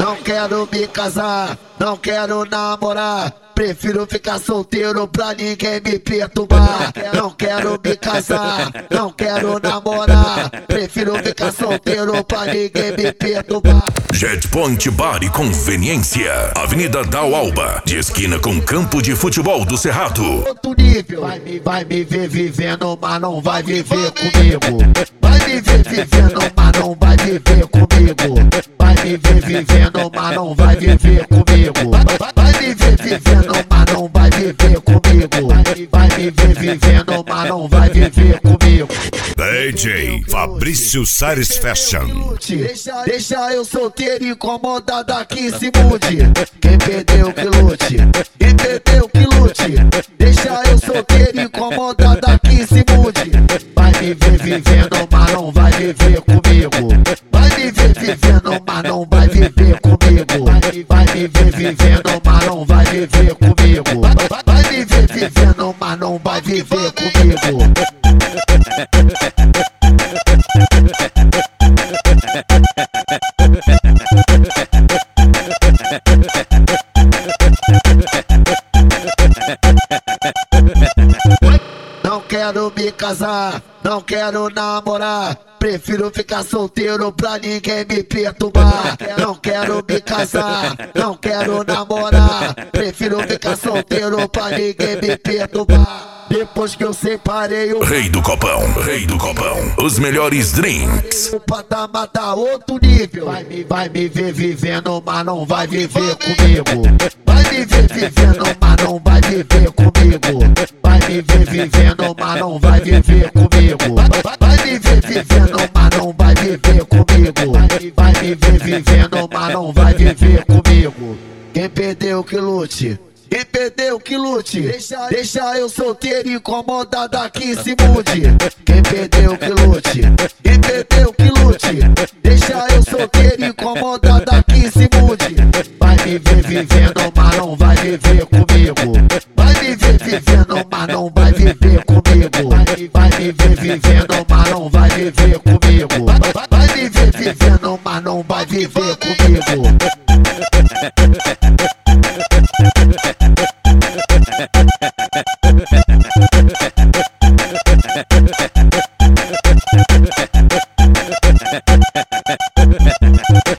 Não quero me casar, não quero namorar. Prefiro ficar solteiro pra ninguém me perturbar. Não quero me casar, não quero namorar. Prefiro ficar solteiro pra ninguém me perturbar. Jet Point Bar e Conveniência, Avenida Dal Alba, de esquina com Campo de Futebol do Cerrado. Outro nível, vai me ver vivendo, mas não vai viver comigo. Vai me ver vivendo, mas não vai viver comigo. Vai me ver vivendo, mas não vai viver comigo. Vai me ver vivendo, mas não vai viver comigo. Vai me ver vivendo, mas não vai viver comigo. DJ Fabrício Sares Fashion. Deixa eu solteiro incomodado aqui, se mude. Quem perdeu que lute, quem perdeu que lute. Deixa eu solteiro incomodado aqui, se mude. Vai me ver vivendo, mas não vai viver comigo. Vai me ver vivendo, mas não vai viver comigo. Vai me ver vivendo, mas não vai viver comigo. Vai me ver vivendo, mas não vai viver comigo. Não quero me casar, não quero namorar. Prefiro ficar solteiro pra ninguém me perturbar. Não quero me casar, não quero namorar. Prefiro ficar solteiro pra ninguém me perturbar. Depois que eu separei o Rei do Copão, os melhores drinks. O patamar tá outro nível. Vai me ver vivendo, mas não vai viver comigo. Vai me ver vivendo, mas não vai viver comigo. Vai me ver vivendo, mas não vai viver comigo. Vai me ver vivendo, mas não vai viver comigo. Vai me ver vivendo, mas não vai viver comigo. Quem perdeu que lute, quem perdeu que lute. Deixa eu solteiro incomodado aqui, se mude. Quem perdeu que lute, quem perdeu que lute. Deixa eu solteiro incomodado aqui, se mude. Vai me ver vivendo, mas não vai viver comigo. Vai me ver vivendo, mas não vai viver comigo. Vai me ver vivendo, mas não vai viver comigo. Vai me ver vivendo, mas não vai viver comigo.